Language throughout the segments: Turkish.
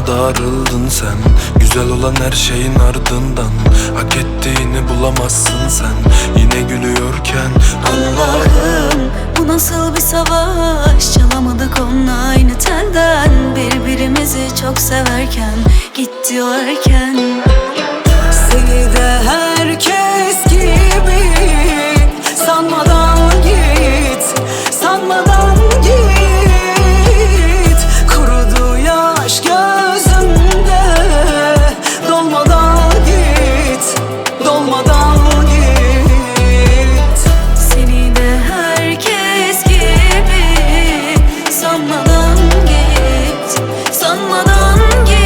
Bana darıldın sen, güzel olan her şeyin ardından. Hak ettiğini bulamazsın sen, yine gülüyorken. Allah'ım, bu nasıl bir savaş? Çalamadık onunla aynı telden, birbirimizi çok severken gitti o erken. Seni de herkes gibi sanmadan git, sanmadan git. Kurudu yaş gözümde, dolmadan git, dolmadan git. Seni de herkes gibi sanmadan git, sanmadan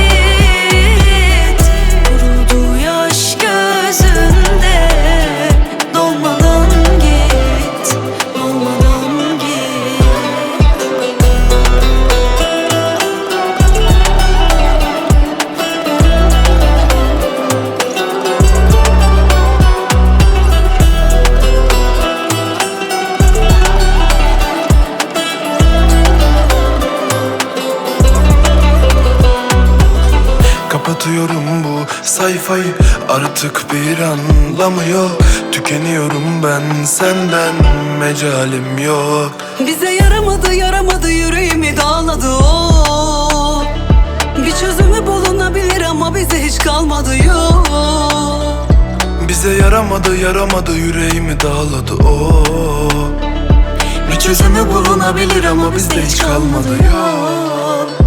git. Kurudu yaş gözümde, dolmadan git, dolmadan git. Kapatıyorum bu sayfayı, artık bir anlamı yok. Tükeniyorum ben, senden mecalim yok. Bize yaramadı, yaramadı, yüreğimi dağladı o. Bir çözümü bulunabilir ama bize hiç kalmadı yok. Bize yaramadı, yaramadı, yüreğimi dağladı o. Bir çözümü bulunabilir ama bizde hiç kalmadı yok.